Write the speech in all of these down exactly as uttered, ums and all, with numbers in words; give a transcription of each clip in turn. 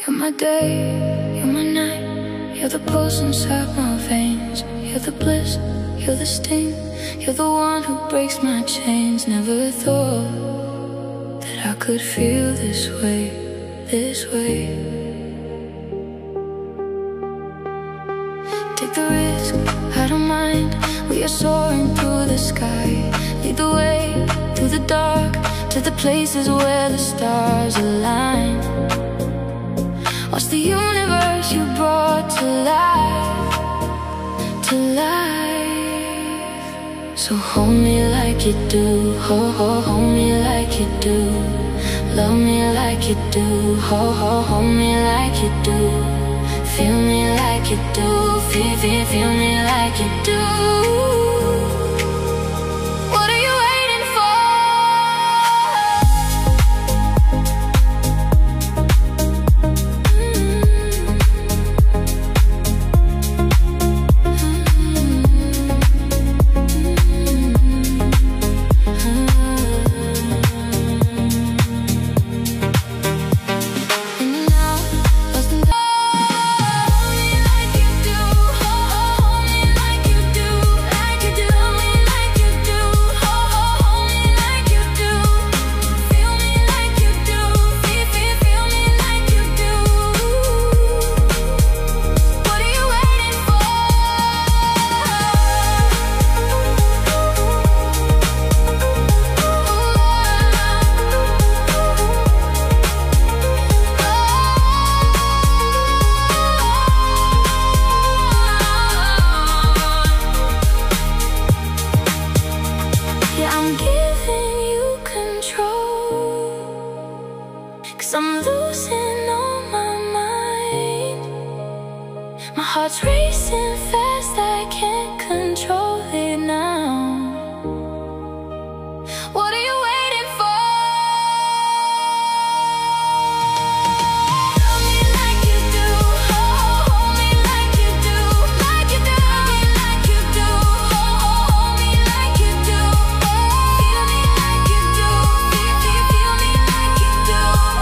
You're my day, you're my night. You're the pulse inside my veins. You're the bliss, you're the sting. You're the one who breaks my chains. Never thought that I could feel this way, this way. Take the risk, I don't mind. We are soaring through the sky. Lead the way through the dark to the places where the stars align. Watch the universe you brought to life, to life. So hold me like you do, ho ho, hold me like you do. Love me like you do, ho ho, hold me like you do. Feel me like you do, feel, feel, feel me like you do. What are you waiting for? I'm losing all my mind. My heart's racing fast, I can't control it now. What are you waiting for? Love me like you do, oh, hold me like you do, like you do, like you do, oh, hold me like you do, feel me like you do, feel, feel, feel me like you do.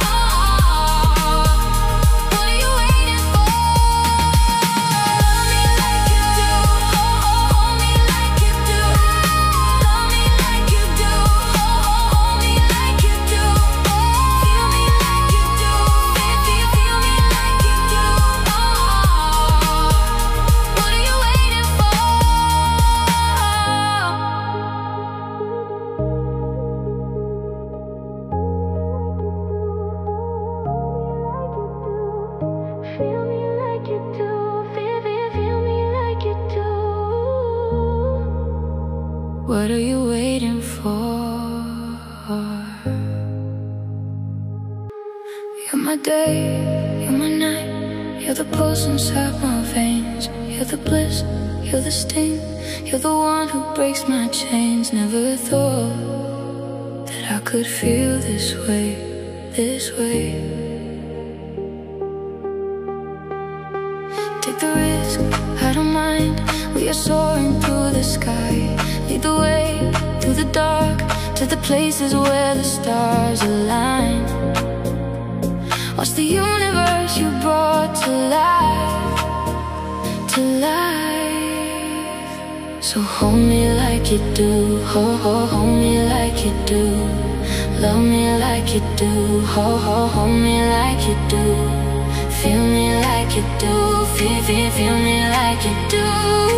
What are you waiting for? You're my day, you're my night. You're the pulse inside my veins. You're the bliss, you're the sting. You're the one who breaks my chains. Never thought that I could feel this way, this way. Take the risk, I don't mind. We are soaring through the sky. Lead the way through the dark to the places where the stars align. Watch the universe you brought to life, to life. So hold me like you do, ho ho, hold me like you do. Love me like you do, ho ho, hold me like you do. Feel me like you do, feel, feel, feel me like you do.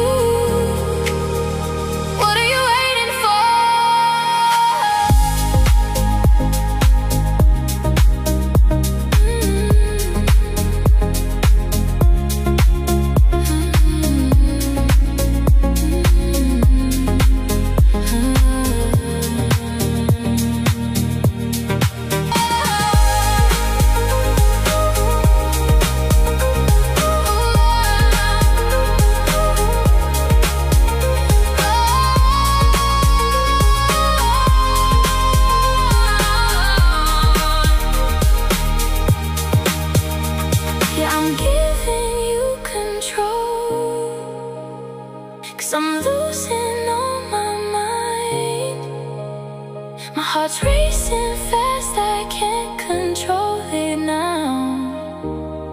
I'm losing all my mind. My heart's racing fast, I can't control it now.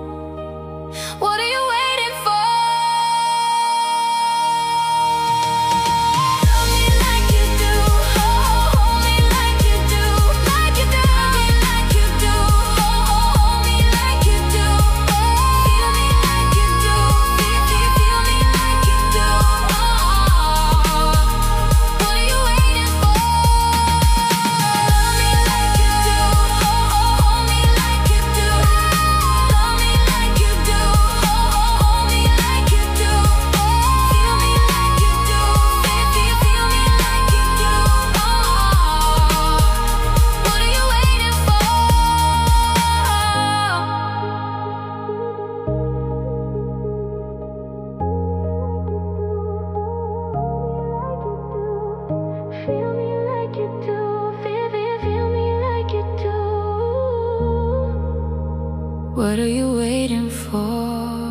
What are you waiting for?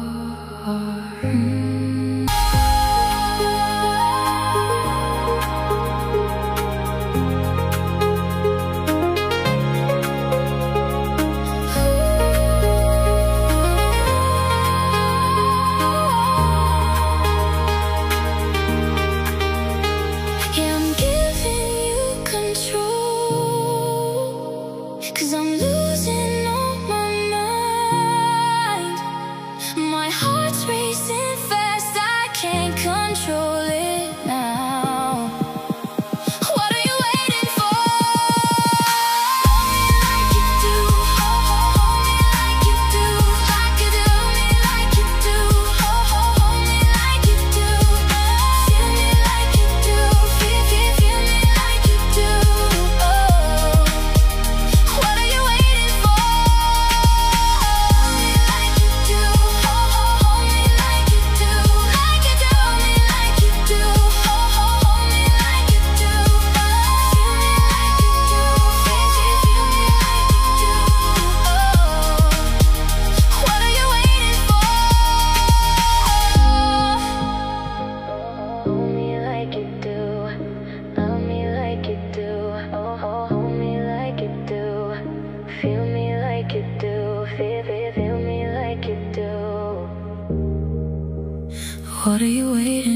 Mm. Yeah, I'm giving you control, 'cause I'm losing all my mind. My heart's racing fast, I can't control it now. What are you waiting for? Hold me like you do, hold, hold, hold me like you do, like you do, me like you do, hold, hold, hold me like you do, feel me like you do, feel, feel, feel me like you do. Oh, what are you waiting for? Hold me like you do, hold, hold, hold me like you do, like you do, me like you do, hold, hold, hold me like you do, feel me like you do, feel, feel, feel me like you do. Oh, what are you waiting for? Hold me like you do, love me like you do, oh, oh, hold me like you do, feel me like you do, feel, feel, feel me like you do. What are you waiting